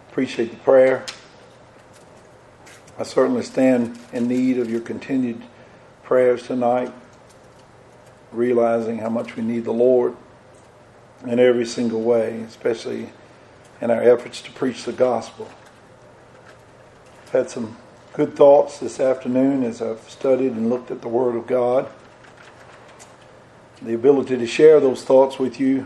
Appreciate the prayer. I certainly stand in need of your continued prayers tonight, realizing how much we need the Lord in every single way, especially in our efforts to preach the gospel. I've had some good thoughts this afternoon as I've studied and looked at the Word of God. The ability to share those thoughts with you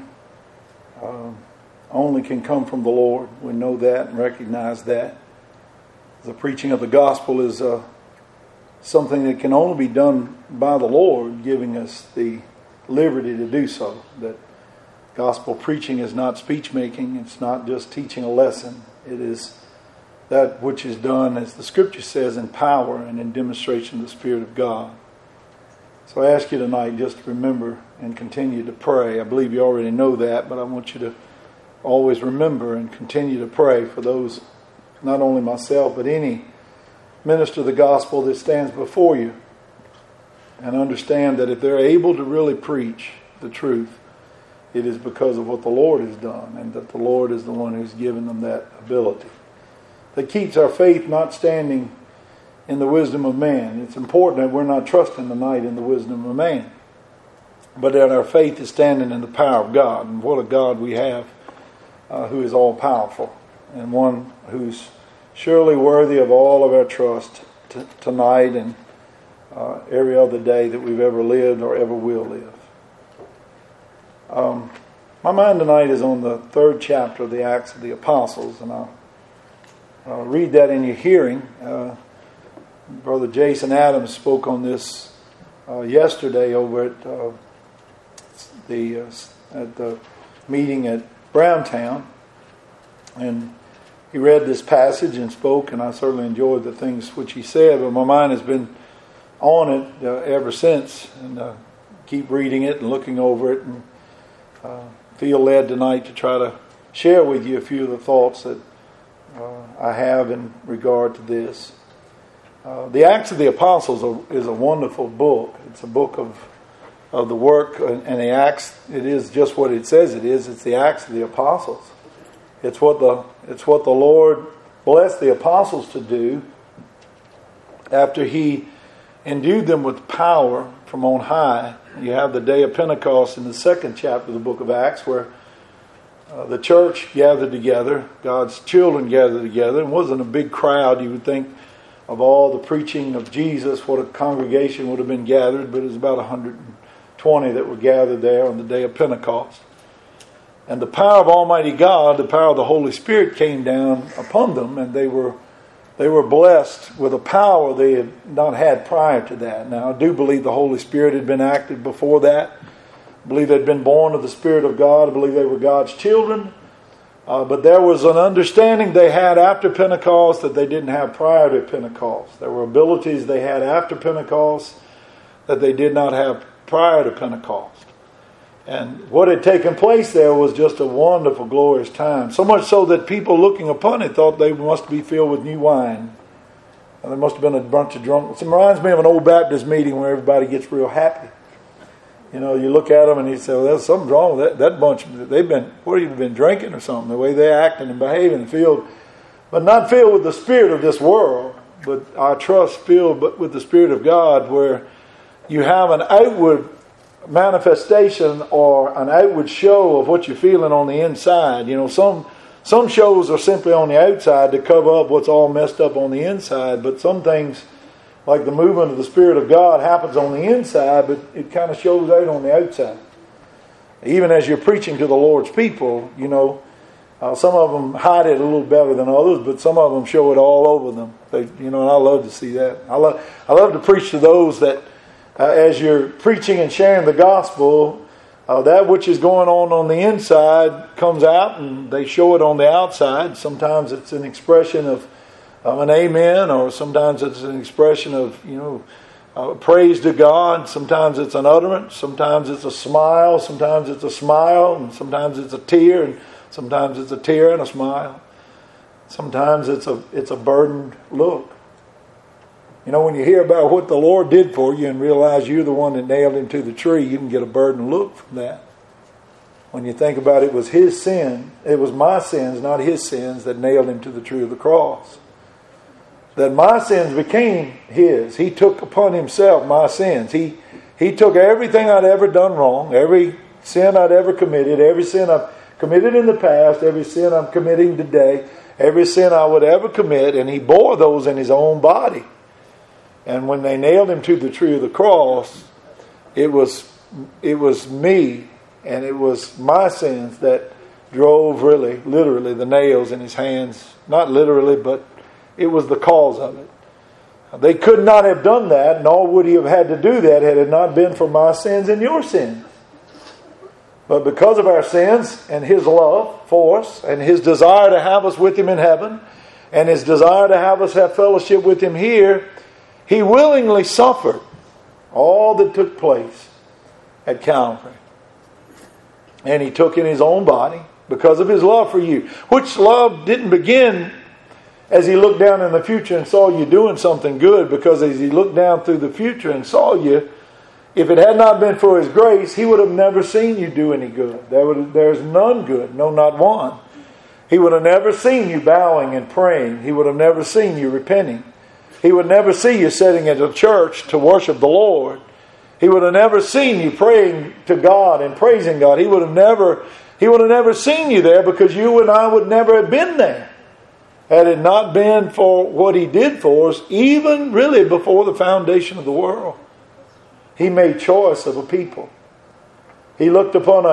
only can come from the Lord. We know that and recognize that. The preaching of the gospel is something that can only be done by the Lord, giving us the liberty to do so. That gospel preaching is not speech making. It's not just teaching a lesson. It is that which is done, as the Scripture says, in power and in demonstration of the Spirit of God. So I ask you tonight just to remember and continue to pray. I believe you already know that, but I want you to always remember and continue to pray for those, not only myself, but any minister of the gospel that stands before you. And understand that if they're able to really preach the truth, it is because of what the Lord has done, and that the Lord is the one who's given them that ability. That keeps our faith not standing in the wisdom of man. It's important that we're not trusting tonight in the wisdom of man, but that our faith is standing in the power of God. And what a God we have who is all powerful, and one who's surely worthy of all of our trust tonight and every other day that we've ever lived or ever will live. My mind tonight is on the 3rd chapter of the Acts of the Apostles, and I'll read that in your hearing. Brother Jason Adams spoke on this yesterday over at the meeting at Browntown, and he read this passage and spoke, and I certainly enjoyed the things which he said, but my mind has been on it ever since, and keep reading it and looking over it, and feel led tonight to try to share with you a few of the thoughts that I have in regard to this. The Acts of the Apostles is a wonderful book. It's a book of the work and the Acts. It is just what it says it is. It's the Acts of the Apostles. It's what the Lord blessed the apostles to do after He endued them with power from on high. You have the day of Pentecost in the 2nd chapter of the book of Acts, where the church gathered together, God's children gathered together. It wasn't a big crowd. You would think of all the preaching of Jesus, what a congregation would have been gathered, but it was about 120 that were gathered there on the day of Pentecost. And the power of Almighty God, the power of the Holy Spirit came down upon them, and they were blessed with a power they had not had prior to that. Now, I do believe the Holy Spirit had been active before that. I believe they'd been born of the Spirit of God. I believe they were God's children. But there was an understanding they had after Pentecost that they didn't have prior to Pentecost. There were abilities they had after Pentecost that they did not have prior to Pentecost. And what had taken place there was just a wonderful, glorious time. So much so that people looking upon it thought they must be filled with new wine. And there must have been a bunch of drunk. It reminds me of an old Baptist meeting where everybody gets real happy. You know, you look at them and you say, well, there's something wrong with that bunch. They've been drinking or something, the way they're acting and behaving, but not filled with the spirit of this world, but our trust filled with the Spirit of God, where you have an outward manifestation or an outward show of what you're feeling on the inside. You know, some shows are simply on the outside to cover up what's all messed up on the inside, but some things, like the movement of the Spirit of God, happens on the inside, but it kind of shows out on the outside. Even as you're preaching to the Lord's people, you know, some of them hide it a little better than others, but some of them show it all over them. And I love to see that. I love to preach to those that, as you're preaching and sharing the gospel, that which is going on the inside comes out, and they show it on the outside. Sometimes it's an expression of an amen, or sometimes it's an expression of praise to God. Sometimes it's an utterance. Sometimes it's a smile. Sometimes it's a smile, and sometimes it's a tear, and sometimes it's a tear and a smile. Sometimes it's a burdened look. You know, when you hear about what the Lord did for you and realize you're the one that nailed him to the tree, you can get a burdened look from that. When you think about it, it was his sin. It was my sins, not his sins, that nailed him to the tree of the cross. That my sins became his. He took upon himself my sins. He took everything I'd ever done wrong, every sin I'd ever committed, every sin I've committed in the past, every sin I'm committing today, every sin I would ever commit, and he bore those in his own body. And when they nailed him to the tree of the cross, it was me, and it was my sins that drove literally the nails in his hands. Not literally, but it was the cause of it. They could not have done that, nor would he have had to do that had it not been for my sins and your sins. But because of our sins and his love for us and his desire to have us with him in heaven and his desire to have us have fellowship with him here, he willingly suffered all that took place at Calvary. And he took in his own body because of his love for you, which love didn't begin as he looked down in the future and saw you doing something good, because as he looked down through the future and saw you, if it had not been for his grace, he would have never seen you do any good. There's none good, no, not one. He would have never seen you bowing and praying. He would have never seen you repenting. He would never see you sitting at a church to worship the Lord. He would have never seen you praying to God and praising God. He would have never seen you there, because you and I would never have been there had it not been for what he did for us, even really before the foundation of the world. He made choice of a people. He looked upon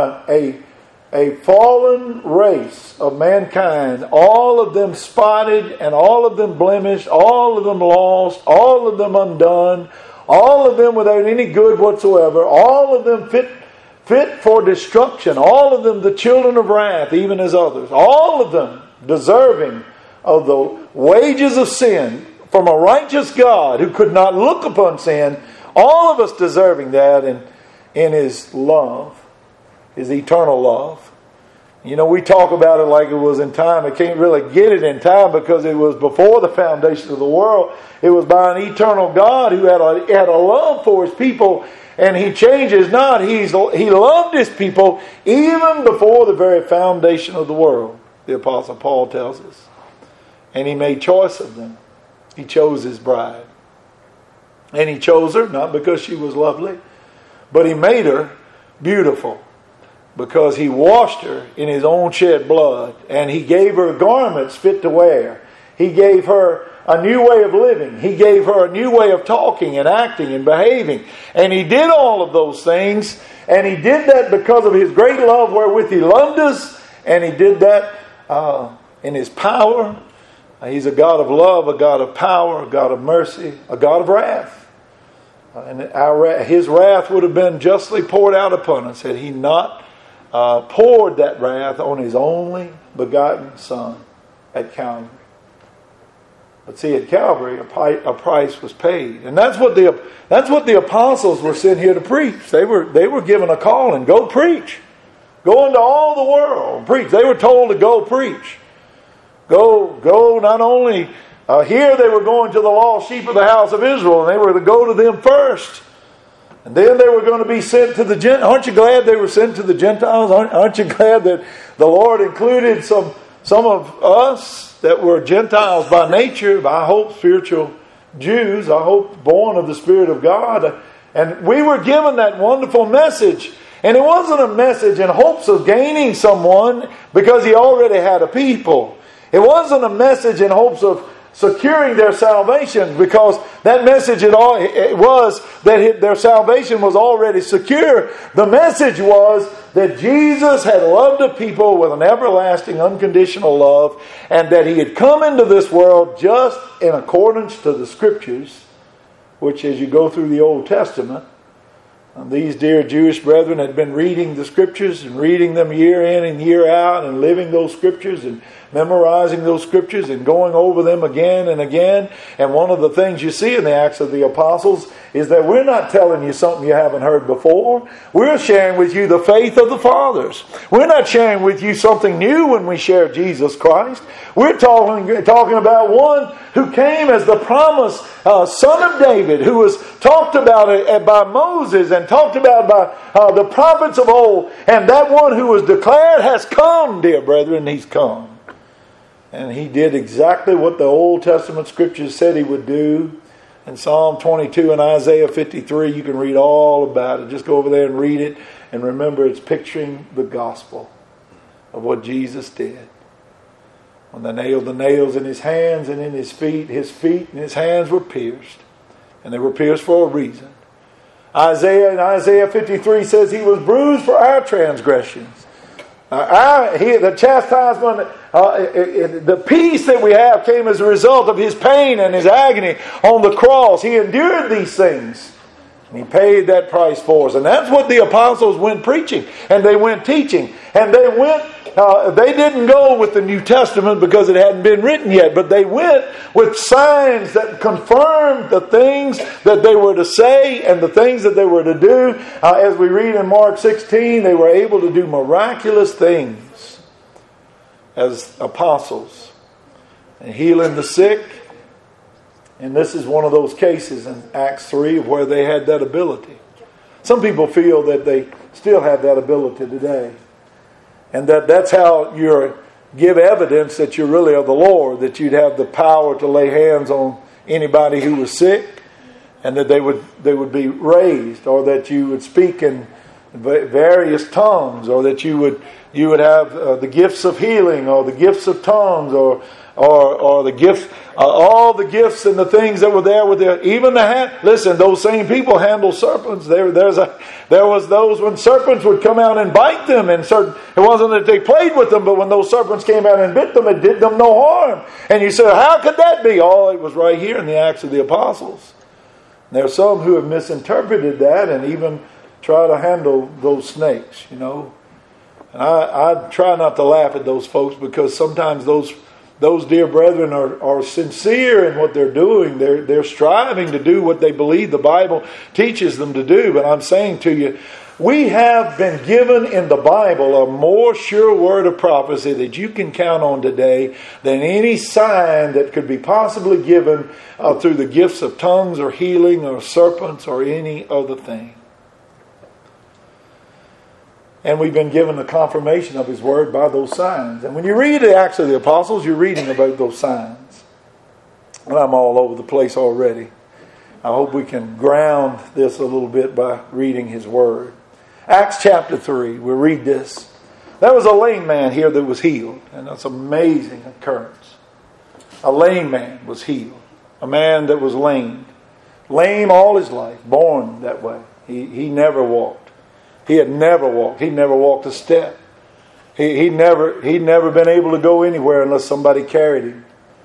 a fallen race of mankind, all of them spotted and all of them blemished, all of them lost, all of them undone, all of them without any good whatsoever, all of them fit for destruction, all of them the children of wrath, even as others, all of them deserving of the wages of sin from a righteous God who could not look upon sin, all of us deserving that in his love, his eternal love. You know, we talk about it like it was in time. I can't really get it in time because it was before the foundation of the world. It was by an eternal God who had a love for his people, and he changes not. He loved his people even before the very foundation of the world, the Apostle Paul tells us. And he made choice of them. He chose his bride. And he chose her not because she was lovely, but he made her beautiful because he washed her in his own shed blood, and he gave her garments fit to wear. He gave her a new way of living. He gave her a new way of talking and acting and behaving. And he did all of those things, and he did that because of his great love wherewith he loved us, and he did that in his power. He's a God of love, a God of power, a God of mercy, a God of wrath. And his wrath would have been justly poured out upon us had he not poured that wrath on his only begotten Son at Calvary. But see, at Calvary, a price was paid. And that's what the apostles were sent here to preach. They were given a call and go preach. Go into all the world and preach. They were told to go preach. Go not only here, they were going to the lost sheep of the house of Israel, and they were to go to them first. And then they were going to be sent to the Gentiles. Aren't you glad they were sent to the Gentiles? Aren't you glad that the Lord included some of us that were Gentiles by nature, I hope spiritual Jews, I hope born of the Spirit of God. And we were given that wonderful message. And it wasn't a message in hopes of gaining someone because he already had a people. It wasn't a message in hopes of securing their salvation, because that message it was that their salvation was already secure. The message was that Jesus had loved a people with an everlasting, unconditional love, and that he had come into this world just in accordance to the Scriptures, which as you go through the Old Testament, these dear Jewish brethren had been reading the Scriptures and reading them year in and year out and living those Scriptures and memorizing those Scriptures and going over them again and again. And one of the things you see in the Acts of the Apostles is that we're not telling you something you haven't heard before. We're sharing with you the faith of the fathers. We're not sharing with you something new when we share Jesus Christ. We're talking about one who came as the promised son of David, who was talked about by Moses and talked about by the prophets of old. And that one who was declared has come, dear brethren, He's come. And He did exactly what the Old Testament Scriptures said He would do. In Psalm 22 and Isaiah 53, you can read all about it. Just go over there and read it. And remember, it's picturing the gospel of what Jesus did. When they nailed the nails in His hands and in His feet and His hands were pierced. And they were pierced for a reason. Isaiah in Isaiah 53 says He was bruised for our transgressions. The chastisement, the peace that we have came as a result of His pain and His agony on the cross. He endured these things. And He paid that price for us. And that's what the apostles went preaching. And they went teaching. And they didn't go with the New Testament because it hadn't been written yet. But they went with signs that confirmed the things that they were to say and the things that they were to do. As we read in Mark 16, they were able to do miraculous things as apostles. And healing the sick. And this is one of those cases in Acts 3 where they had that ability. Some people feel that they still have that ability today. And that's how you give evidence that you're really of the Lord, that you'd have the power to lay hands on anybody who was sick, and that they would be raised, or that you would speak in various tongues, or that you would have the gifts of healing, or the gifts of tongues, or the gifts, all the gifts and the things that were there with even the hand. Listen, those same people handle serpents. There was those when serpents would come out and bite them, and it wasn't that they played with them, but when those serpents came out and bit them, it did them no harm. And you say, how could that be? Oh, it was right here in the Acts of the Apostles. And there are some who have misinterpreted that and even try to handle those snakes, And I try not to laugh at those folks, because sometimes those dear brethren are sincere in what they're doing. They're striving to do what they believe the Bible teaches them to do. But I'm saying to you, we have been given in the Bible a more sure word of prophecy that you can count on today than any sign that could be possibly given through the gifts of tongues or healing or serpents or any other thing. And we've been given the confirmation of His Word by those signs. And when you read the Acts of the Apostles, you're reading about those signs. And I'm all over the place already. I hope we can ground this a little bit by reading His Word. Acts chapter 3, we'll read this. There was a lame man here that was healed. And that's an amazing occurrence. A lame man was healed. A man that was lame. Lame all his life. Born that way. He never walked. He had never walked. He never walked a step. He'd never been able to go anywhere unless somebody carried him.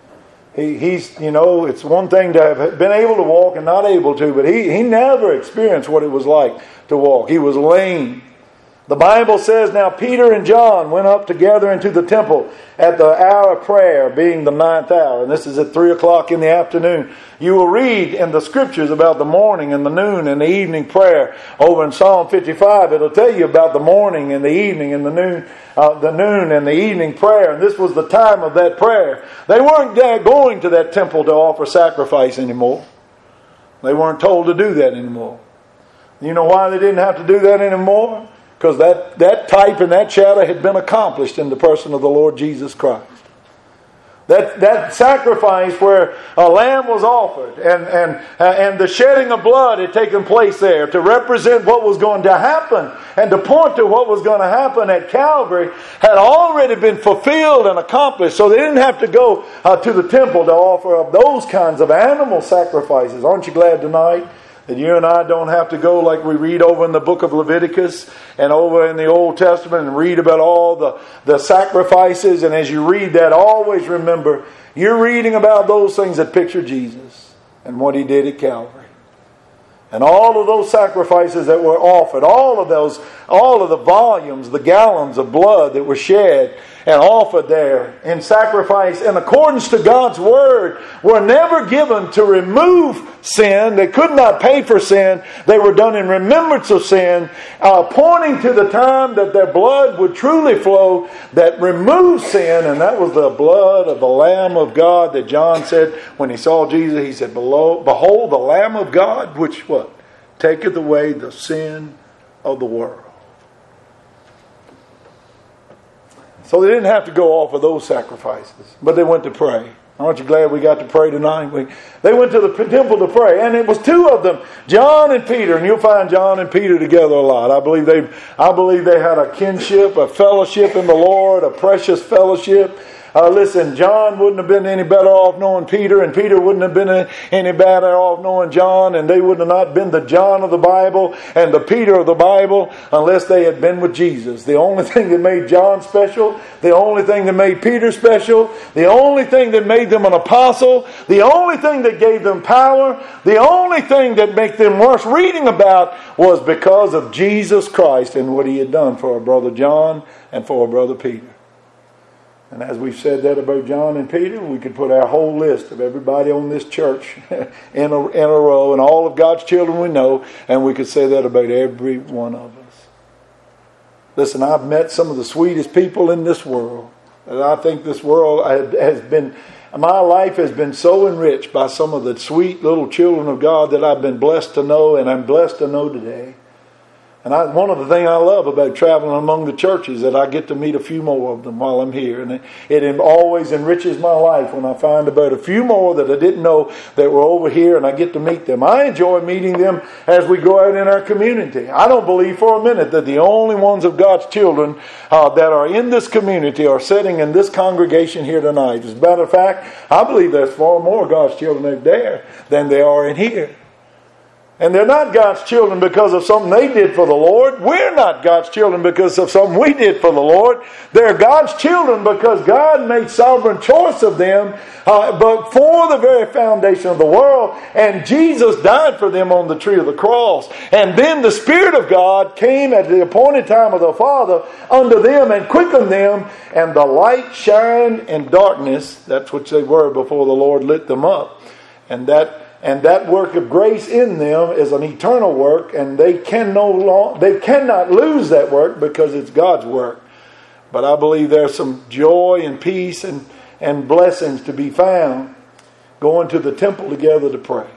It's one thing to have been able to walk and not able to, but he never experienced what it was like to walk. He was lame. The Bible says, now Peter and John went up together into the temple at the hour of prayer, being the 9th hour. And this is at 3 o'clock in the afternoon. You will read in the Scriptures about the morning and the noon and the evening prayer. Over in Psalm 55, it'll tell you about the morning and the evening and the noon and the evening prayer. And this was the time of that prayer. They weren't going to that temple to offer sacrifice anymore. They weren't told to do that anymore. You know why they didn't have to do that anymore? Because that type and that shadow had been accomplished in the person of the Lord Jesus Christ. That sacrifice where a lamb was offered and the shedding of blood had taken place there to represent what was going to happen and to point to what was going to happen at Calvary had already been fulfilled and accomplished. So they didn't have to go to the temple to offer up those kinds of animal sacrifices. Aren't you glad tonight that you and I don't have to go like we read over in the book of Leviticus and over in the Old Testament and read about all the sacrifices? And as you read that, always remember, you're reading about those things that picture Jesus and what He did at Calvary. And all of those sacrifices that were offered, all of the volumes, the gallons of blood that were shed, and offered there in sacrifice in accordance to God's Word were never given to remove sin. They could not pay for sin. They were done in remembrance of sin, pointing to the time that their blood would truly flow that removed sin, and that was the blood of the Lamb of God that John said when he saw Jesus, he said, "Behold the Lamb of God, which what? Taketh away the sin of the world." So they didn't have to go off of those sacrifices, but they went to pray. Aren't you glad we got to pray tonight? They went to the temple to pray, and it was two of them, John and Peter, and you'll find John and Peter together a lot. I believe they had a kinship, a fellowship in the Lord, a precious fellowship. Listen, John wouldn't have been any better off knowing Peter, and Peter wouldn't have been any better off knowing John, and they would have not been the John of the Bible and the Peter of the Bible unless they had been with Jesus. The only thing that made John special, the only thing that made Peter special, the only thing that made them an apostle, the only thing that gave them power, the only thing that made them worth reading about was because of Jesus Christ and what He had done for our brother John and for our brother Peter. And as we've said that about John and Peter, we could put our whole list of everybody on this church in a row and all of God's children we know, and we could say that about every one of us. Listen, I've met some of the sweetest people in this world. And I think this world has been, my life has been so enriched by some of the sweet little children of God that I've been blessed to know, and I'm blessed to know today. And one of the things I love about traveling among the churches is that I get to meet a few more of them while I'm here. And it always enriches my life when I find about a few more that I didn't know that were over here, and I get to meet them. I enjoy meeting them as we go out in our community. I don't believe for a minute that the only ones of God's children that are in this community are sitting in this congregation here tonight. As a matter of fact, I believe there's far more God's children out there than there are in here. And they're not God's children because of something they did for the Lord. We're not God's children because of something we did for the Lord. They're God's children because God made sovereign choice of them, but for the very foundation of the world. And Jesus died for them on the tree of the cross. And then the Spirit of God came at the appointed time of the Father unto them and quickened them. And the light shined in darkness. That's what they were before the Lord lit them up. And that work of grace in them is an eternal work, and they cannot lose that work because it's God's work. But I believe there's some joy and peace and blessings to be found going to the temple together to pray.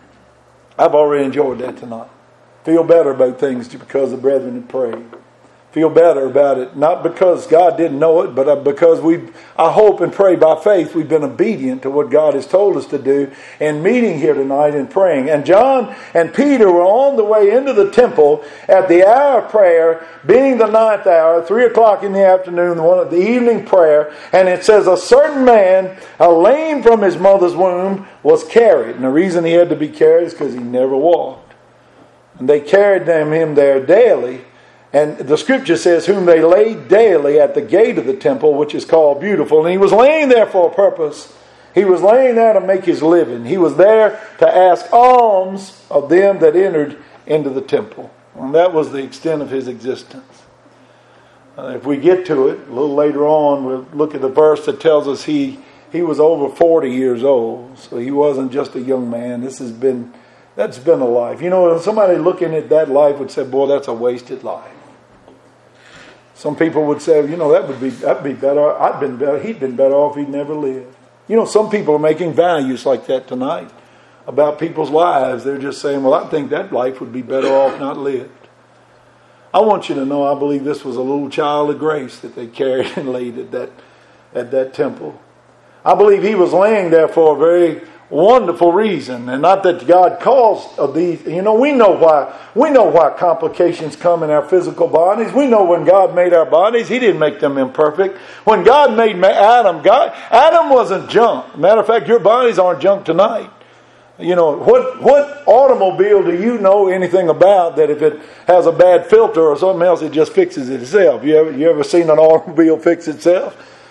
I've already enjoyed that tonight. Feel better about things because the brethren have prayed. Feel better about it, not because God didn't know it, but because I hope and pray by faith we've been obedient to what God has told us to do in meeting here tonight and praying. And John and Peter were on the way into the temple at the hour of prayer, being the 9th hour, 3 o'clock in the afternoon, one of the evening prayer. And it says a certain man, lame from his mother's womb, was carried. And the reason he had to be carried is because he never walked. And they carried him there daily. And the scripture says, whom they laid daily at the gate of the temple, which is called Beautiful. And he was laying there for a purpose. He was laying there to make his living. He was there to ask alms of them that entered into the temple. And that was the extent of his existence. If we get to it, a little later on, we'll look at the verse that tells us he was over 40 years old. So he wasn't just a young man. That's been a life. You know, somebody looking at that life would say, boy, that's a wasted life. Some people would say, you know, that'd be better. He'd been better off if he'd never lived. You know, some people are making values like that tonight about people's lives. They're just saying, well, I think that life would be better off not lived. I want you to know, I believe this was a little child of grace that they carried and laid at that temple. I believe he was laying there for a very wonderful reason, and not that God caused of these. You know, we know why complications come in our physical bodies. We know when God made our bodies, He didn't make them imperfect. When God made Adam wasn't junk. Matter of fact, your bodies aren't junk tonight. You know, what automobile do you know anything about that if it has a bad filter or something else, it just fixes it itself? You ever seen an automobile fix itself?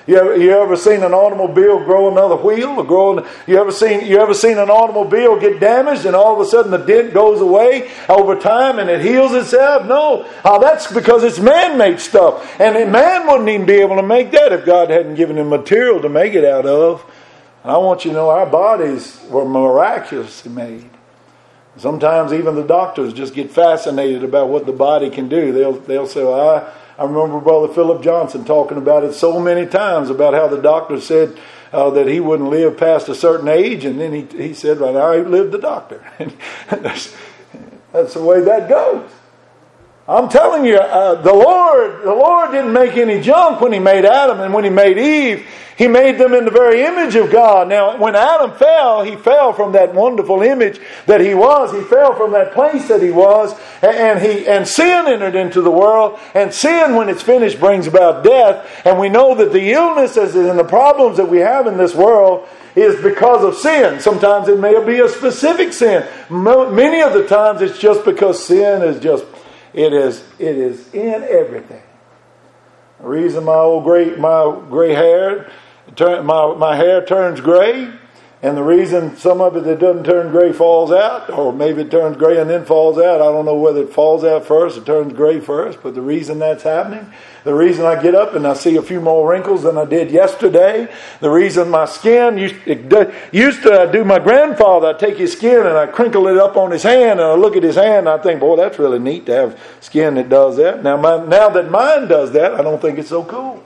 You ever seen an automobile grow another wheel? You ever seen an automobile get damaged and all of a sudden the dent goes away over time and it heals itself? No. That's because it's man-made stuff. And man wouldn't even be able to make that if God hadn't given him material to make it out of. And I want you to know our bodies were miraculously made. Sometimes even the doctors just get fascinated about what the body can do. They'll say, well, I remember Brother Philip Johnson talking about it so many times about how the doctor said that he wouldn't live past a certain age, and then he said, "Right, I outlived the doctor." That's the way that goes. I'm telling you, the Lord didn't make any junk when He made Adam and when He made Eve. He made them in the very image of God. Now, when Adam fell, he fell from that wonderful image that he was. He fell from that place that he was, and sin entered into the world. And sin, when it's finished, brings about death. And we know that the illnesses and the problems that we have in this world is because of sin. Sometimes it may be a specific sin. Many of the times it's just because sin is just it is in everything. The reason my gray hair, my hair turns gray, and the reason some of it that doesn't turn gray falls out, or maybe it turns gray and then falls out. I don't know whether it falls out first or turns gray first, but the reason that's happening, the reason I get up and I see a few more wrinkles than I did yesterday, the reason my skin used to do my grandfather, I'd take his skin and I crinkle it up on his hand, and I look at his hand and I think, boy, that's really neat to have skin that does that. Now that mine does that, I don't think it's so cool.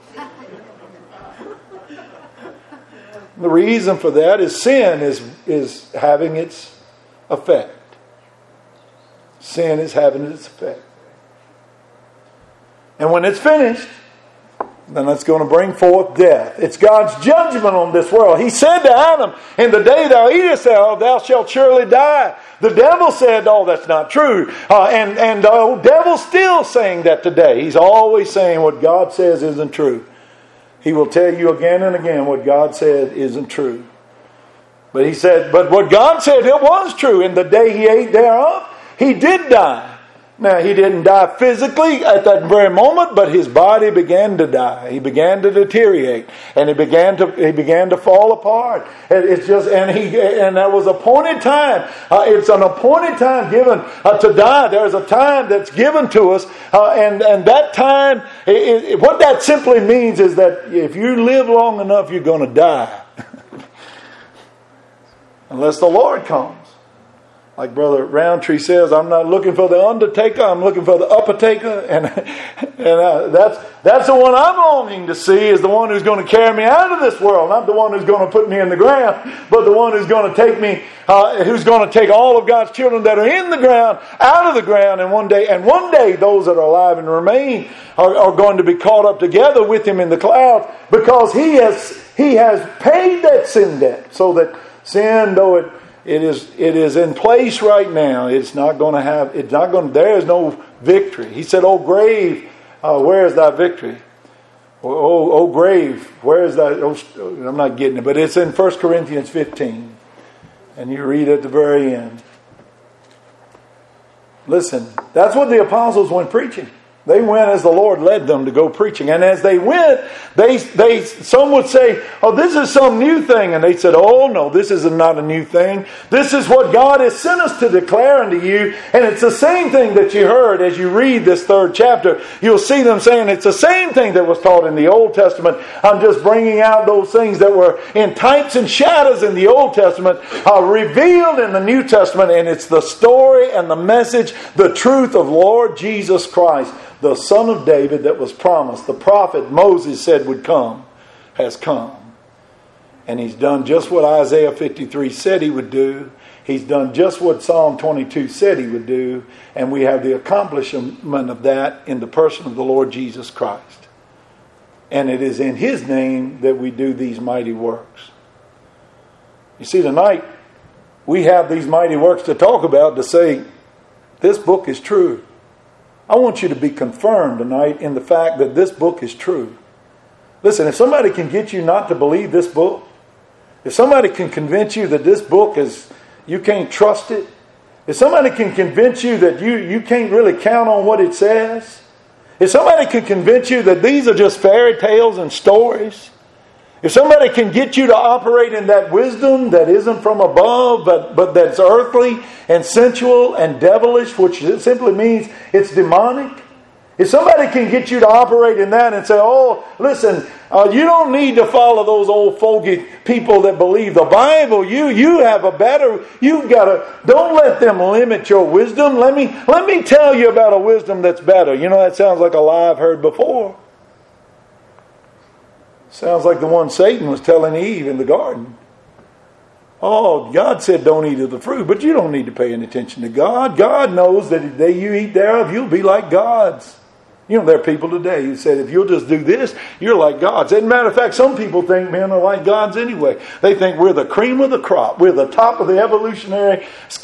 The reason for that is sin is having its effect. Sin is having its effect. And when it's finished, then it's going to bring forth death. It's God's judgment on this world. He said to Adam, "In the day thou eatest thereof, thou shalt surely die." The devil said, "Oh, that's not true." And the devil's still saying that today. He's always saying what God says isn't true. He will tell you again and again what God said isn't true. But he said, but what God said, it was true. In the day he ate thereof, he did die. Now, he didn't die physically at that very moment, but his body began to die. He began to deteriorate, and he began to fall apart. It's just, and there was appointed time. It's an appointed time given to die. There's a time that's given to us, and that time, what that simply means is that if you live long enough, you're going to die, unless the Lord comes. Like Brother Roundtree says, I'm not looking for the undertaker, I'm looking for the upper-taker. And that's the one I'm longing to see, is the one who's going to carry me out of this world. Not the one who's going to put me in the ground, but the one who's going to take me, who's going to take all of God's children that are in the ground, out of the ground. And one day those that are alive and remain are going to be caught up together with Him in the clouds, because He has paid that sin debt, so that sin, though it is in place right now, there is no victory. He said, "O grave, where is thy victory? O grave, where is thy..." I'm not getting it, but it's in 1 Corinthians 15. And you read at the very end. Listen, that's what the apostles went preaching. They went as the Lord led them to go preaching. And as they went, some would say, "Oh, this is some new thing." And they said, "Oh, no, this is not a new thing. This is what God has sent us to declare unto you." And it's the same thing that you heard as you read this 3rd chapter. You'll see them saying it's the same thing that was taught in the Old Testament. I'm just bringing out those things that were in types and shadows in the Old Testament, revealed in the New Testament. And it's the story and the message, the truth of Lord Jesus Christ, the Son of David that was promised. The prophet Moses said would come, has come. And He's done just what Isaiah 53 said He would do. He's done just what Psalm 22 said He would do. And we have the accomplishment of that in the person of the Lord Jesus Christ. And it is in His name that we do these mighty works. You see, tonight we have these mighty works to talk about, to say this book is true. I want you to be confirmed tonight in the fact that this book is true. Listen, if somebody can get you not to believe this book, if somebody can convince you that this book is, you can't trust it, if somebody can convince you that you can't really count on what it says, if somebody can convince you that these are just fairy tales and stories, If somebody can get you to operate in that wisdom that isn't from above, but that's earthly and sensual and devilish, which simply means it's demonic. If somebody can get you to operate in that and say, oh, listen, you don't need to follow those old fogey people that believe the Bible. You have a better, don't let them limit your wisdom. Let me tell you about a wisdom that's better. You know, that sounds like a lie I've heard before. Sounds like the one Satan was telling Eve in the garden. Oh, God said don't eat of the fruit, but you don't need to pay any attention to God. God knows that if you eat thereof, you'll be like gods. You know, there are people today who said, if you'll just do this, you're like gods. As a matter of fact, some people think men are like gods anyway. They think we're the cream of the crop. We're the top of the evolutionary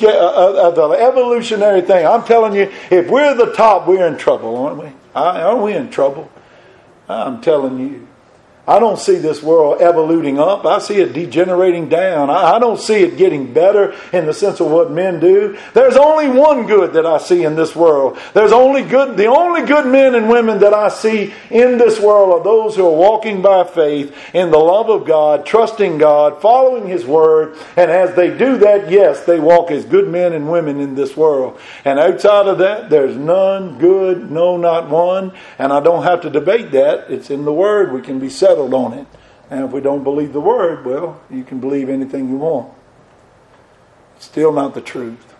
thing. I'm telling you, if we're the top, we're in trouble, aren't we? Aren't we in trouble? I'm telling you. I don't see this world evoluting up. I see it degenerating down. I don't see it getting better in the sense of what men do. There's only one good that I see in this world. The only good men and women that I see in this world are those who are walking by faith in the love of God, trusting God, following His Word. And as they do that, yes, they walk as good men and women in this world. And outside of that, there's none good, no, not one. And I don't have to debate that. It's in the Word. We can be settled on it. And if we don't believe the Word, well, you can believe anything you want. It's still not the truth.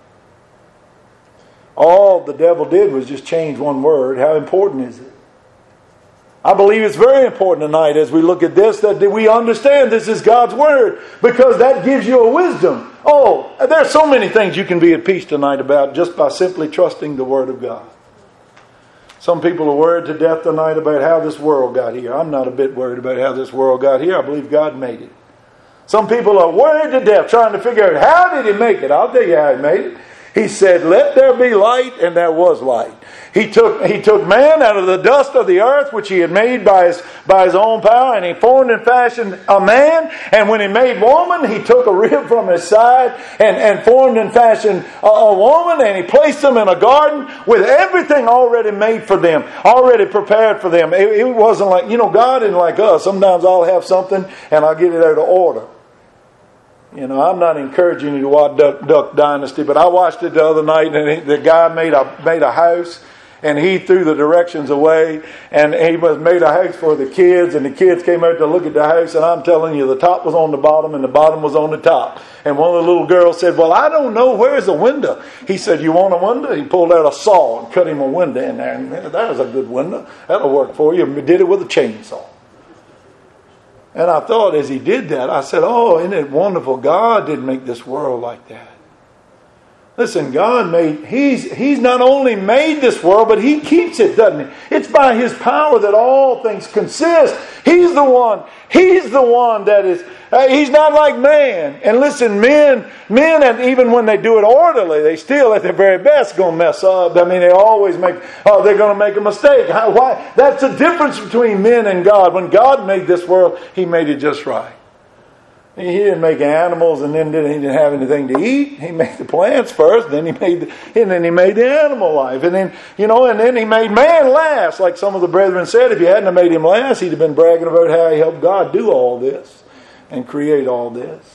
All the devil did was just change one word. How important is it? I believe it's very important tonight as we look at this that we understand this is God's Word, because that gives you a wisdom. Oh, there's so many things you can be at peace tonight about just by simply trusting the Word of God. Some people are worried to death tonight about how this world got here. I'm not a bit worried about how this world got here. I believe God made it. Some people are worried to death trying to figure out how did He make it. I'll tell you how He made it. He said, let there be light, and there was light. He took man out of the dust of the earth, which He had made by his own power, and He formed and fashioned a man. And when He made woman, He took a rib from his side and formed and fashioned a woman, and He placed them in a garden with everything already made for them, already prepared for them. It wasn't like, God isn't like us. Sometimes I'll have something and I'll get it out of order. I'm not encouraging you to watch Duck Dynasty, but I watched it the other night, and the guy made a house, and he threw the directions away, and he made a house for the kids, and the kids came out to look at the house, and I'm telling you, the top was on the bottom, and the bottom was on the top. And one of the little girls said, well, I don't know, where's the window? He said, you want a window? He pulled out a saw and cut him a window in there, and that was a good window. That'll work for you. He did it with a chainsaw. And I thought as he did that, I said, oh, isn't it wonderful? God didn't make this world like that. Listen, He's not only made this world, but He keeps it, doesn't He? It's by His power that all things consist. He's the one that is, He's not like man. And listen, men, and even when they do it orderly, they still at their very best going to mess up. I mean, they always they're going to make a mistake. Why? That's the difference between men and God. When God made this world, He made it just right. He didn't make animals, and then He didn't have anything to eat. He made the plants first, then He made the animal life, and then He made man last. Like some of the brethren said, if He hadn't have made him last, he'd have been bragging about how he helped God do all this and create all this.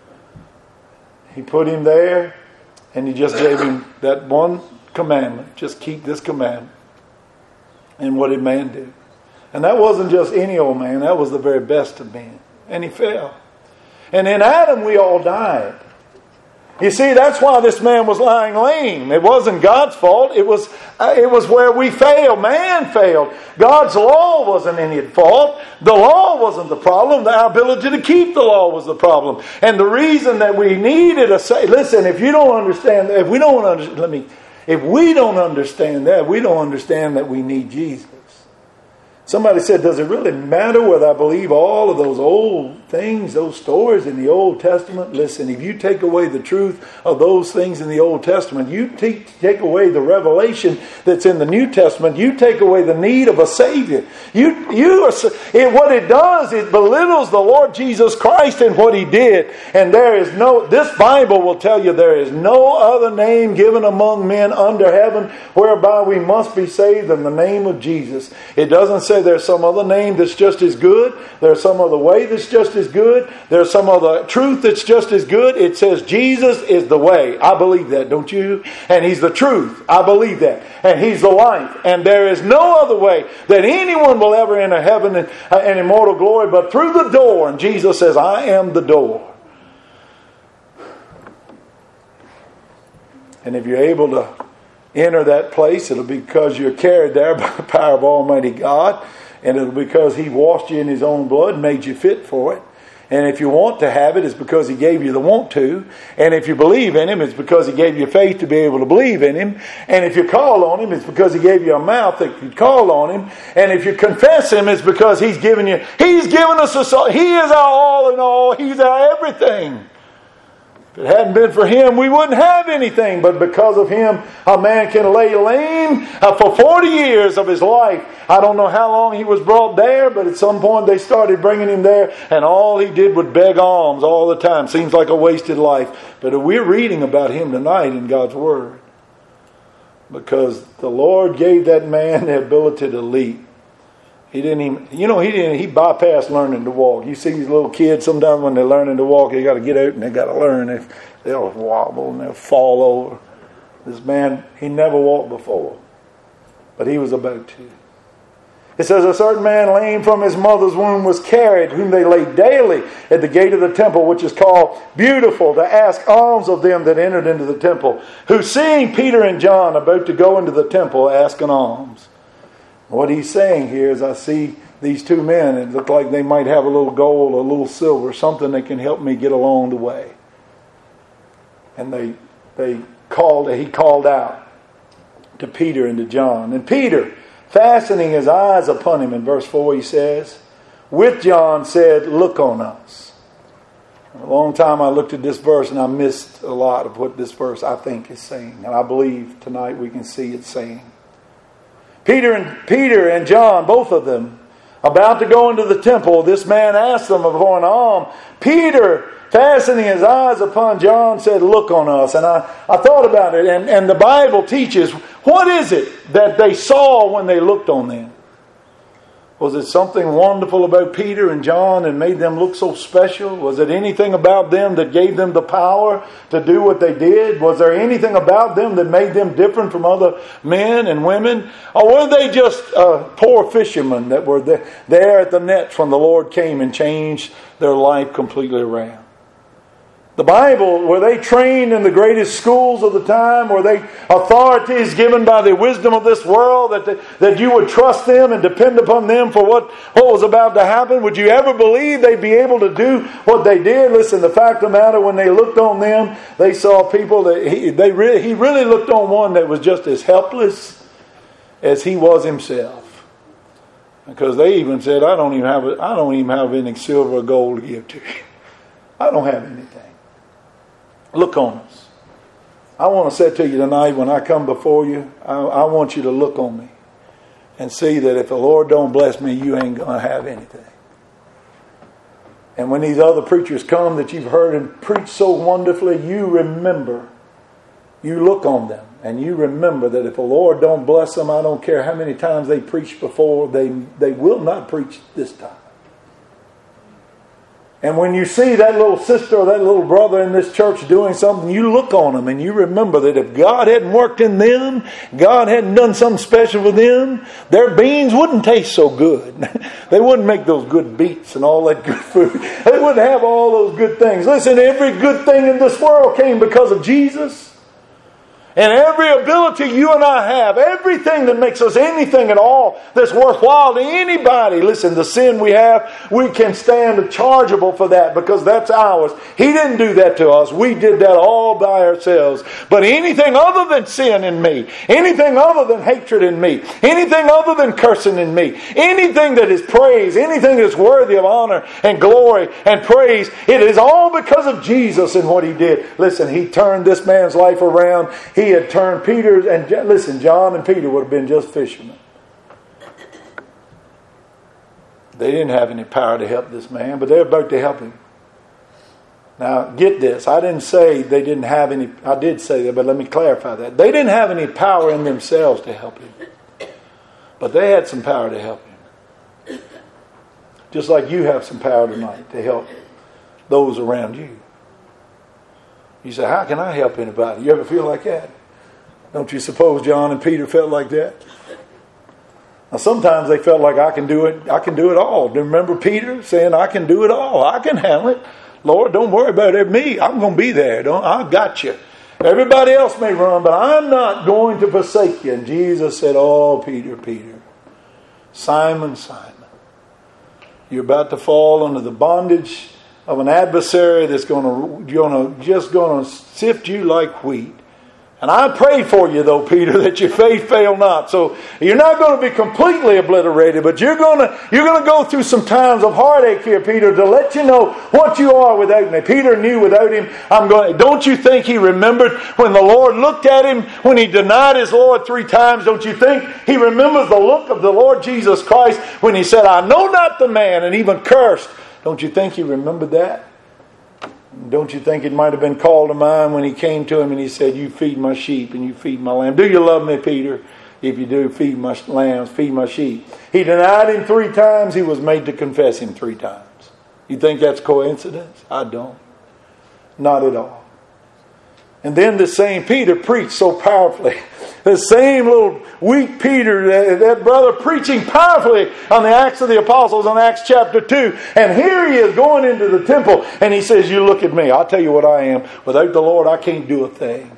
He put him there, and He just gave him that one commandment: just keep this commandment. And what did man do? And that wasn't just any old man; that was the very best of men. And he fell. And in Adam, we all died. You see, that's why this man was lying lame. It wasn't God's fault. It was where we failed. Man failed. God's law wasn't any fault. The law wasn't the problem. Our ability to keep the law was the problem. And the reason that we needed listen, if we don't understand that, we don't understand that we need Jesus. Somebody said, does it really matter whether I believe all of those old things, those stories in the Old Testament? Listen, if you take away the truth of those things in the Old Testament, you take away the revelation that's in the New Testament, you take away the need of a Savior. What it does, it belittles the Lord Jesus Christ and what He did. And this Bible will tell you there is no other name given among men under heaven whereby we must be saved than the name of Jesus. It doesn't say say there's some other name that's just as good. There's some other way that's just as good. There's some other truth that's just as good. It says Jesus is the way. I believe that, don't you? And He's the truth. I believe that. And He's the life. And there is no other way that anyone will ever enter heaven and immortal glory but through the door. And Jesus says, I am the door. And if you're able to enter that place, it'll be because you're carried there by the power of Almighty God. And it'll be because He washed you in His own blood and made you fit for it. And if you want to have it, it's because He gave you the want to. And if you believe in Him, it's because He gave you faith to be able to believe in Him. And if you call on Him, it's because He gave you a mouth that could call on Him. And if you confess Him, it's because He's given us He is our all in all. He's our everything. If it hadn't been for Him, we wouldn't have anything. But because of Him, a man can lay lame for 40 years of his life. I don't know how long he was brought there, but at some point they started bringing him there, and all he did was beg alms all the time. Seems like a wasted life. But we're reading about him tonight in God's Word. Because the Lord gave that man the ability to leap. He bypassed learning to walk. You see these little kids, sometimes when they're learning to walk, they got to get out and they got to learn. They'll wobble and they'll fall over. This man, he never walked before, but he was about to. It says, a certain man lame from his mother's womb was carried, whom they laid daily at the gate of the temple, which is called Beautiful, to ask alms of them that entered into the temple, who seeing Peter and John about to go into the temple, asked an alms. What he's saying here is, I see these two men, and it look like they might have a little gold, a little silver, something that can help me get along the way. And he called out to Peter and to John. And Peter, fastening his eyes upon him, in verse 4 he says, with John said, look on us. A long time I looked at this verse and I missed a lot of what this verse I think is saying. And I believe tonight we can see it saying. Peter and John, both of them, about to go into the temple, this man asked them for an alms. Peter, fastening his eyes upon John, said, look on us. And I thought about it, and the Bible teaches, what is it that they saw when they looked on them? Was it something wonderful about Peter and John and made them look so special? Was it anything about them that gave them the power to do what they did? Was there anything about them that made them different from other men and women? Or were they just poor fishermen that were there at the nets when the Lord came and changed their life completely around? The Bible, were they trained in the greatest schools of the time? Were they authorities given by the wisdom of this world that you would trust them and depend upon them for what was about to happen? Would you ever believe they'd be able to do what they did? Listen, the fact of the matter, when they looked on them, they saw people that he really looked on one that was just as helpless as he was himself. Because they even said, I don't even have any silver or gold to give to you. I don't have anything. Look on us. I want to say to you tonight, when I come before you, I want you to look on me and see that if the Lord don't bless me, you ain't going to have anything. And when these other preachers come that you've heard and preach so wonderfully, you remember, you look on them and you remember that if the Lord don't bless them, I don't care how many times they preached before, they will not preach this time. And when you see that little sister or that little brother in this church doing something, you look on them and you remember that if God hadn't worked in them, God hadn't done something special with them, their beans wouldn't taste so good. They wouldn't make those good beets and all that good food. They wouldn't have all those good things. Listen, every good thing in this world came because of Jesus. And every ability you and I have, everything that makes us anything at all that's worthwhile to anybody, listen, the sin we have, we can stand chargeable for that because that's ours. He didn't do that to us. We did that all by ourselves. But anything other than sin in me, anything other than hatred in me, anything other than cursing in me, anything that is praise, anything that's worthy of honor and glory and praise, it is all because of Jesus and what He did. Listen, He turned this man's life around. He had turned Peter's, and listen, John and Peter would have been just fishermen. They didn't have any power to help this man, but they were about to help him. Now, get this. I didn't say they didn't have any, I did say that, but let me clarify that. They didn't have any power in themselves to help him. But they had some power to help him. Just like you have some power tonight to help those around you. You say, how can I help anybody? You ever feel like that? Don't you suppose John and Peter felt like that? Now sometimes they felt like I can do it all. Do you remember Peter saying, I can do it all. I can handle it. Lord, don't worry about it. Me, I'm going to be there. I got you. Everybody else may run, but I'm not going to forsake you. And Jesus said, oh, Peter, Peter, Simon, Simon, you're about to fall under the bondage of an adversary that's going to sift you like wheat. And I pray for you, though, Peter, that your faith fail not. So you're not going to be completely obliterated, but you're going to go through some times of heartache here, Peter, to let you know what you are without me. Peter knew without him, don't you think he remembered when the Lord looked at him, when he denied his Lord 3 times? Don't you think he remembers the look of the Lord Jesus Christ when he said, I know not the man, and even cursed? Don't you think he remembered that? Don't you think it might have been called to mind when he came to him and he said, you feed my sheep and you feed my lamb. Do you love me, Peter? If you do, feed my lambs, feed my sheep. He denied him 3 times. He was made to confess him 3 times. You think that's coincidence? I don't. Not at all. And then the same Peter preached so powerfully. The same little weak Peter, that brother, preaching powerfully on the Acts of the Apostles in Acts chapter 2. And here he is going into the temple and he says, you look at me. I'll tell you what I am. Without the Lord, I can't do a thing.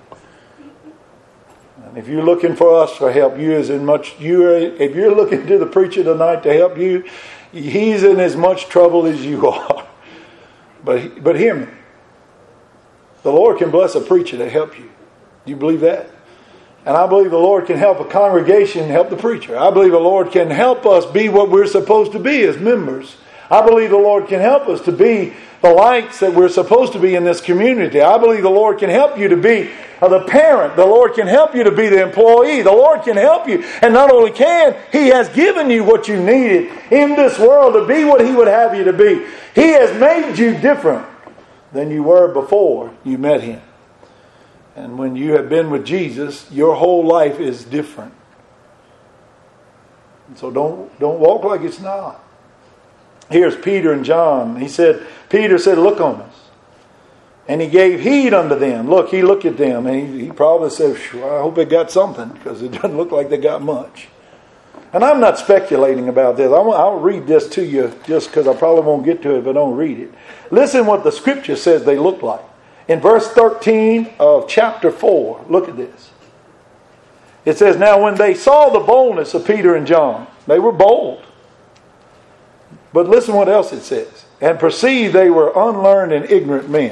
And if you're looking for us for help, if you're looking to the preacher tonight to help you, he's in as much trouble as you are. But hear me. The Lord can bless a preacher to help you. Do you believe that? And I believe the Lord can help a congregation help the preacher. I believe the Lord can help us be what we're supposed to be as members. I believe the Lord can help us to be the lights that we're supposed to be in this community. I believe the Lord can help you to be the parent. The Lord can help you to be the employee. The Lord can help you. And not only can, He has given you what you needed in this world to be what He would have you to be. He has made you different than you were before you met Him. And when you have been with Jesus, your whole life is different. And so don't walk like it's not. Here's Peter and John. Peter said, look on us. And he gave heed unto them. Look, he looked at them. And he probably said, I hope they got something, because it doesn't look like they got much. And I'm not speculating about this. I'll read this to you just because I probably won't get to it if I don't read it. Listen what the Scripture says they look like. In verse 13 of chapter 4, look at this. It says, now when they saw the boldness of Peter and John, they were bold. But listen what else it says. And perceived they were unlearned and ignorant men.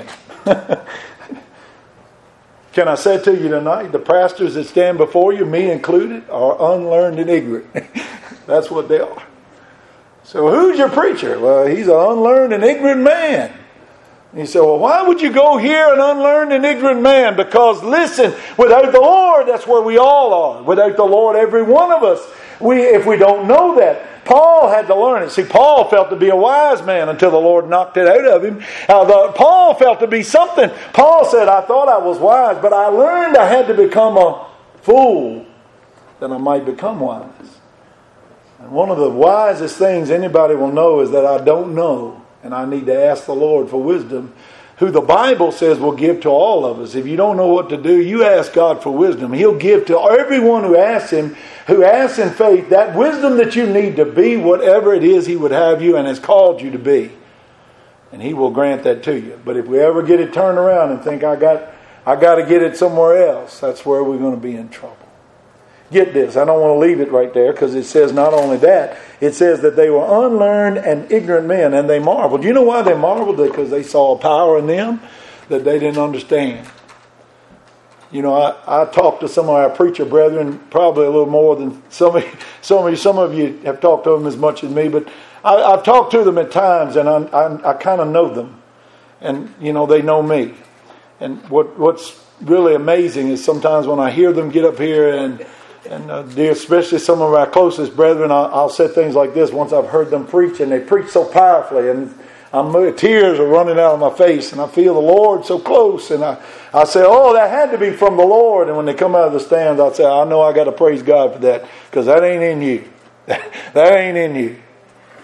Can I say to you tonight, the pastors that stand before you, me included, are unlearned and ignorant. That's what they are. So who's your preacher? Well, he's an unlearned and ignorant man. And you say, well, why would you go hear an unlearned and ignorant man? Because listen, without the Lord, that's where we all are. Without the Lord, every one of us, if we don't know that. Paul had to learn it. See, Paul felt to be a wise man until the Lord knocked it out of him. Paul felt to be something. Paul said, I thought I was wise, but I learned I had to become a fool that I might become wise. And one of the wisest things anybody will know is that I don't know. And I need to ask the Lord for wisdom, who the Bible says will give to all of us. If you don't know what to do, you ask God for wisdom. He'll give to everyone who asks Him, who asks in faith, that wisdom that you need to be whatever it is He would have you and has called you to be. And He will grant that to you. But if we ever get it turned around and think, I got to get it somewhere else, that's where we're going to be in trouble. Get this, I don't want to leave it right there, because it says not only that, it says that they were unlearned and ignorant men, and they marveled. You know why they marveled? Because they saw a power in them that they didn't understand. You know, I talked to some of our preacher brethren, probably a little more than some of you have talked to them as much as me, but I've talked to them at times, and I kind of know them, and you know, they know me. And what's really amazing is sometimes when I hear them get up here and especially some of our closest brethren, I'll say things like this once I've heard them preach, and they preach so powerfully, and tears are running out of my face, and I feel the Lord so close, and I say, oh, that had to be from the Lord. And when they come out of the stands, I'll say, I know I got to praise God for that, because that ain't in you. That ain't in you.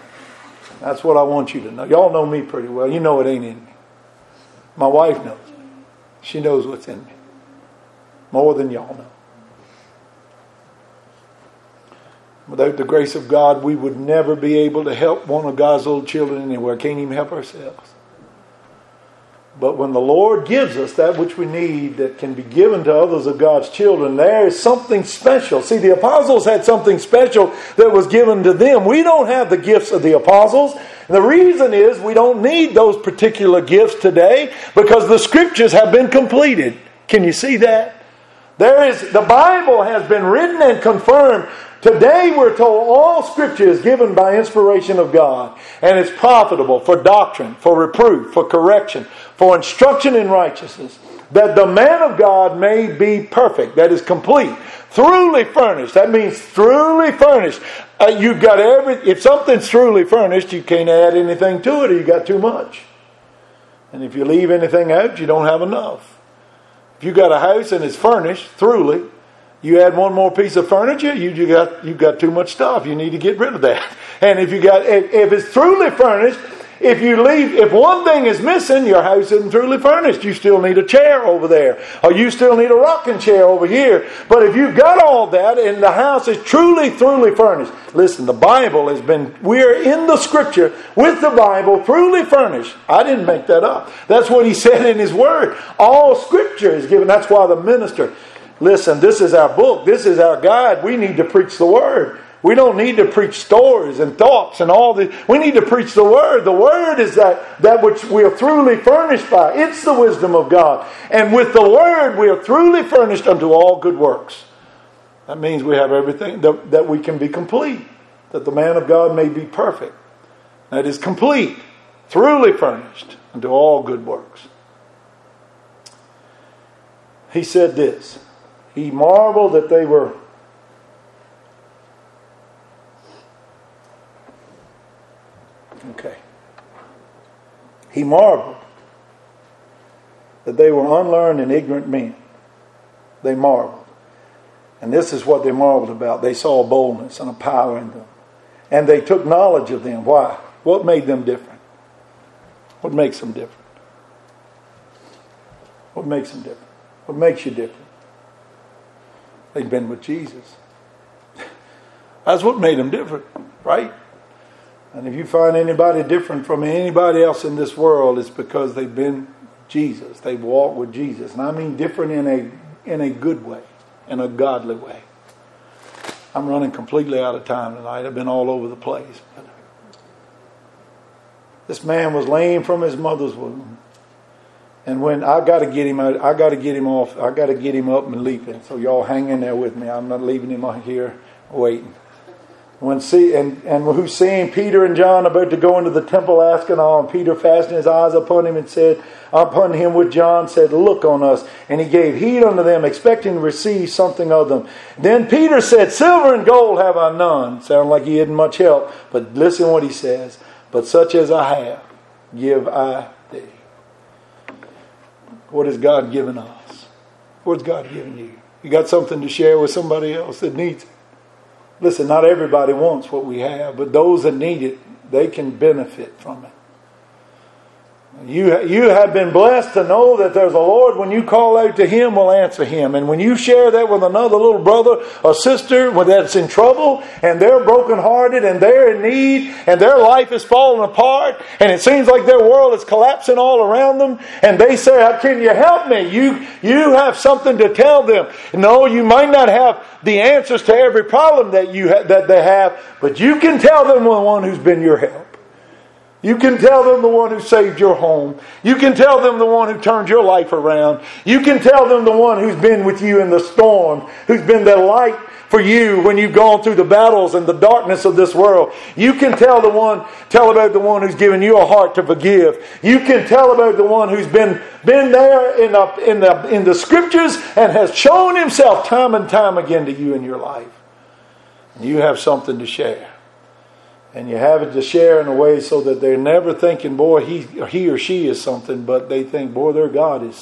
That's what I want you to know. Y'all know me pretty well. You know it ain't in me. My wife knows. She knows what's in me. More than y'all know. Without the grace of God, we would never be able to help one of God's little children anywhere. Can't even help ourselves. But when the Lord gives us that which we need that can be given to others of God's children, there is something special. See, the apostles had something special that was given to them. We don't have the gifts of the apostles. And the reason is we don't need those particular gifts today because the scriptures have been completed. Can you see that? The Bible has been written and confirmed. Today we're told all Scripture is given by inspiration of God, and it's profitable for doctrine, for reproof, for correction, for instruction in righteousness, that the man of God may be perfect, that is complete, truly furnished. That means truly furnished. You've got if something's truly furnished, you can't add anything to it, or you got too much. And if you leave anything out, you don't have enough. If you got a house and it's furnished truly, you add one more piece of furniture, you've got too much stuff. You need to get rid of that. And if it's truly furnished, if one thing is missing, your house isn't truly furnished. You still need a chair over there, or you still need a rocking chair over here. But if you've got all that and the house is truly furnished, listen, the Bible we're in the Scripture with the Bible truly furnished. I didn't make that up. That's what He said in His Word. All Scripture is given. That's why the minister, listen, this is our book. This is our guide. We need to preach the Word. We don't need to preach stories and thoughts and all this. We need to preach the Word. The Word is that which we are truly furnished by. It's the wisdom of God. And with the Word, we are truly furnished unto all good works. That means we have everything, that we can be complete. That the man of God may be perfect. That is complete. Truly furnished unto all good works. He said this. He marveled that they were He marveled that they were unlearned and ignorant men. They marveled. And this is what they marveled about. They saw a boldness and a power in them. And they took knowledge of them. Why? What made them different? What makes them different? What makes them different? What makes you different? They'd been with Jesus. That's what made them different, right? And if you find anybody different from anybody else in this world, it's because they've been Jesus. They've walked with Jesus. And I mean different in a good way, in a godly way. I'm running completely out of time tonight. I've been all over the place. But this man was lame from his mother's womb. And when I got to get him out, I got to get him off. I got to get him up and leaping. So y'all hang in there with me. I'm not leaving him out here waiting. Who's seeing Peter and John about to go into the temple asking all, and Peter fastened his eyes upon him and said, upon him with John, said, look on us. And he gave heed unto them, expecting to receive something of them. Then Peter said, silver and gold have I none. Sound like he hadn't much help. But listen what he says. But such as I have, give I thee. What has God given us? What's God given you? You got something to share with somebody else that needs it. Listen, not everybody wants what we have, but those that need it, they can benefit from it. You have been blessed to know that there's a Lord, when you call out to Him, will answer Him. And when you share that with another little brother or sister that's in trouble, and they're brokenhearted, and they're in need, and their life is falling apart, and it seems like their world is collapsing all around them, and they say, how can you help me? You have something to tell them. No, you might not have the answers to every problem that they have, but you can tell them the one who's been your help. You can tell them the one who saved your home. You can tell them the one who turned your life around. You can tell them the one who's been with you in the storm, who's been the light for you when you've gone through the battles and the darkness of this world. You can tell about the one who's given you a heart to forgive. You can tell about the one who's been there in the Scriptures and has shown Himself time and time again to you in your life. And you have something to share. And you have it to share in a way so that they're never thinking, boy, he or she is something, but they think, boy, their God is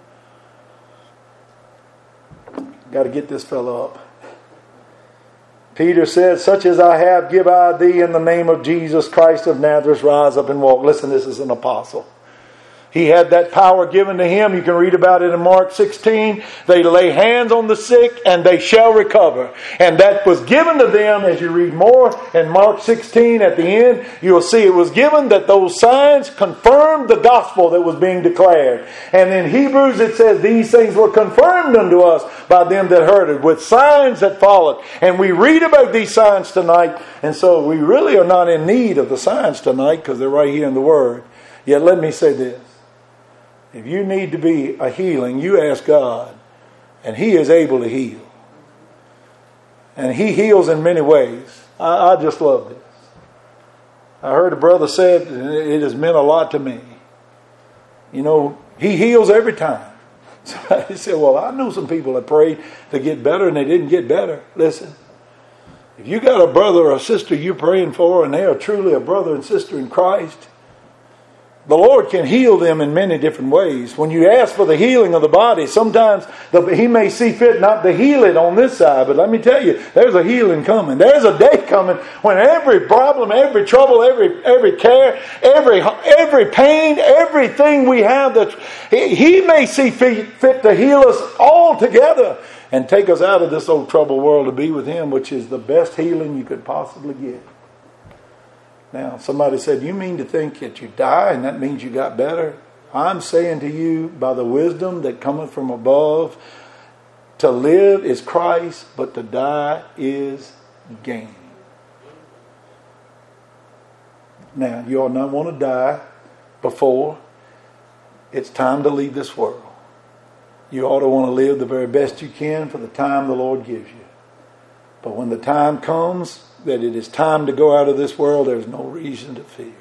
something. Got to get this fellow up. Peter said, such as I have, give I thee in the name of Jesus Christ of Nazareth, rise up and walk. Listen, this is an apostle. He had that power given to him. You can read about it in Mark 16. They lay hands on the sick and they shall recover. And that was given to them, as you read more in Mark 16 at the end, you'll see it was given that those signs confirmed the gospel that was being declared. And in Hebrews it says these things were confirmed unto us by them that heard it, with signs that followed. And we read about these signs tonight. And so we really are not in need of the signs tonight because they're right here in the Word. Yet let me say this. If you need to be a healing, you ask God, and He is able to heal. And He heals in many ways. I just love this. I heard a brother say it, and it has meant a lot to me. You know, He heals every time. Somebody said, well, I know some people that prayed to get better, and they didn't get better. Listen, if you got a brother or a sister you're praying for, and they are truly a brother and sister in Christ, the Lord can heal them in many different ways. When you ask for the healing of the body, sometimes He may see fit not to heal it on this side. But let me tell you, there's a healing coming. There's a day coming when every problem, every trouble, every care, every pain, everything we have, that He may see fit to heal us all together and take us out of this old troubled world to be with Him, which is the best healing you could possibly get. Now, somebody said, you mean to think that you die and that means you got better? I'm saying to you, by the wisdom that cometh from above, to live is Christ, but to die is gain. Now, you ought not want to die before it's time to leave this world. You ought to want to live the very best you can for the time the Lord gives you. But when the time comes that it is time to go out of this world, there's no reason to fear.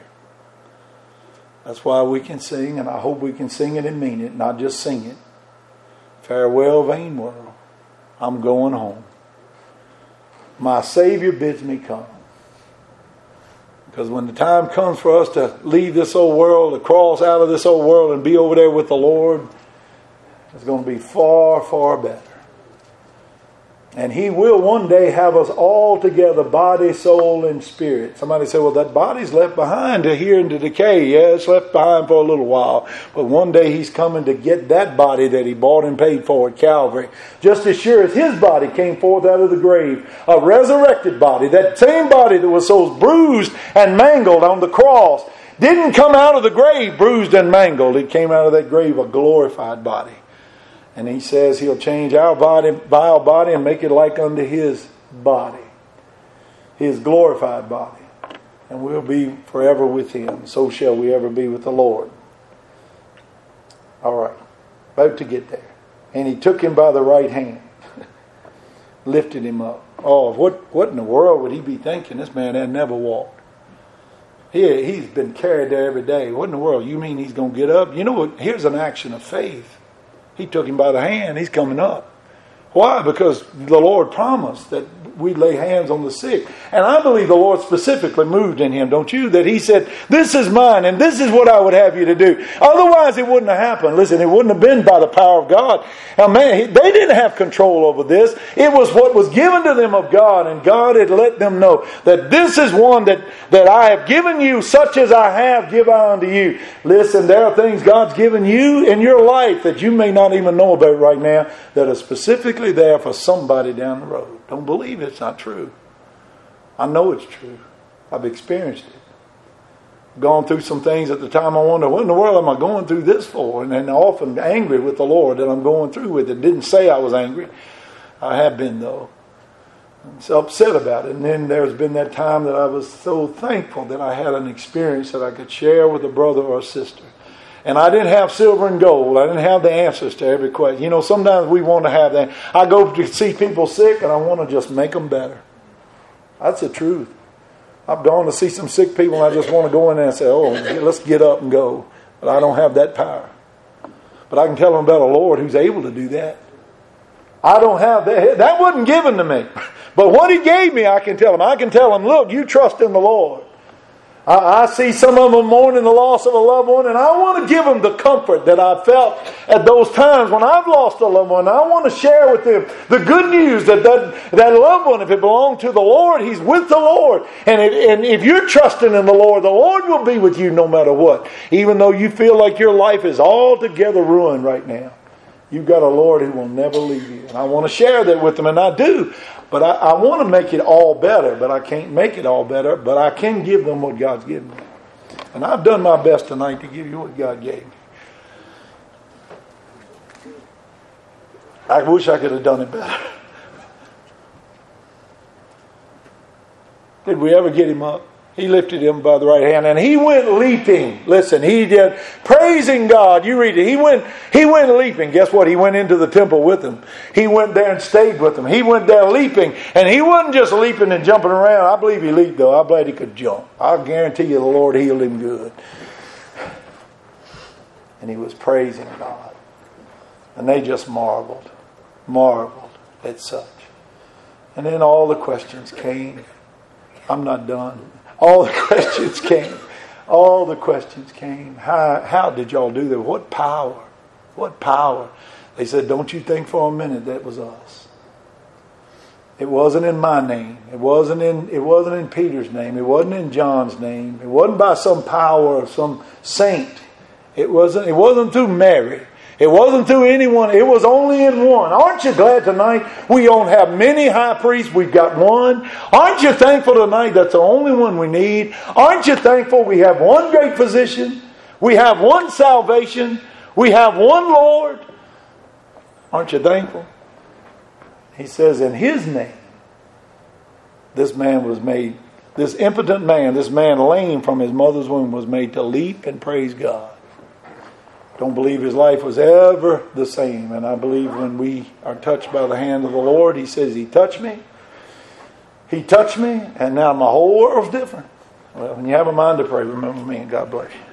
That's why we can sing, and I hope we can sing it and mean it, not just sing it. Farewell, vain world, I'm going home. My Savior bids me come. Because when the time comes for us to leave this old world, to cross out of this old world and be over there with the Lord, it's going to be far, far better. And He will one day have us all together, body, soul, and spirit. Somebody said, well, that body's left behind to here and to decay. Yeah, it's left behind for a little while. But one day He's coming to get that body that He bought and paid for at Calvary. Just as sure as His body came forth out of the grave, a resurrected body, that same body that was so bruised and mangled on the cross, didn't come out of the grave bruised and mangled. It came out of that grave a glorified body. And He says He'll change our body, vile body, and make it like unto His body. His glorified body. And we'll be forever with Him. So shall we ever be with the Lord. All right. About to get there. And He took him by the right hand. Lifted him up. Oh, what in the world would he be thinking? This man had never walked. He's been carried there every day. What in the world? You mean he's going to get up? You know what? Here's an action of faith. He took him by the hand. He's coming up. Why? Because the Lord promised that we'd lay hands on the sick. And I believe the Lord specifically moved in him, don't you? That He said, this is mine and this is what I would have you to do. Otherwise it wouldn't have happened. Listen, it wouldn't have been by the power of God. Now man, they didn't have control over this. It was what was given to them of God. And God had let them know that this is one that I have given you, such as I have give I unto you. Listen, there are things God's given you in your life that you may not even know about right now that are specifically there for somebody down the road. Don't believe it's not true. I know it's true. I've experienced it. Gone through some things at the time I wonder, what in the world am I going through this for? And then often angry with the Lord that I'm going through with it. Didn't say I was angry. I have been though. I'm so upset about it. And then there's been that time that I was so thankful that I had an experience that I could share with a brother or a sister. And I didn't have silver and gold. I didn't have the answers to every question. You know, sometimes we want to have that. I go to see people sick and I want to just make them better. That's the truth. I've gone to see some sick people and I just want to go in there and say, oh, let's get up and go. But I don't have that power. But I can tell them about a Lord who's able to do that. I don't have that. That wasn't given to me. But what He gave me, I can tell them. I can tell them, look, you trust in the Lord. I see some of them mourning the loss of a loved one, and I want to give them the comfort that I felt at those times when I've lost a loved one. I want to share with them the good news that loved one, if it belonged to the Lord, he's with the Lord. And if you're trusting in the Lord will be with you no matter what. Even though you feel like your life is altogether ruined right now. You've got a Lord who will never leave you. And I want to share that with them, and I do. But I want to make it all better, but I can't make it all better. But I can give them what God's given me. And I've done my best tonight to give you what God gave me. I wish I could have done it better. Did we ever get him up? He lifted him by the right hand and he went leaping. Listen, he did, praising God. You read it. He went leaping. Guess what? He went into the temple with them. He went there and stayed with them. He went there leaping. And he wasn't just leaping and jumping around. I believe he leaped though. I'm glad he could jump. I guarantee you the Lord healed him good. And he was praising God. And they just marveled at such. And then all the questions came. I'm not done. All the questions came. All the questions came. How did y'all do that? What power? What power? They said, don't you think for a minute that was us. It wasn't in my name. It wasn't in Peter's name. It wasn't in John's name. It wasn't by some power of some saint. It wasn't through Mary. It wasn't through anyone. It was only in one. Aren't you glad tonight we don't have many high priests? We've got one. Aren't you thankful tonight that's the only one we need? Aren't you thankful we have one great physician? We have one salvation. We have one Lord. Aren't you thankful? He says in His name, this man was made, this impotent man, this man lame from his mother's womb was made to leap and praise God. Don't believe his life was ever the same. And I believe when we are touched by the hand of the Lord, He says, He touched me. He touched me, and now my whole world's different. Well, when you have a mind to pray, remember me, and God bless you.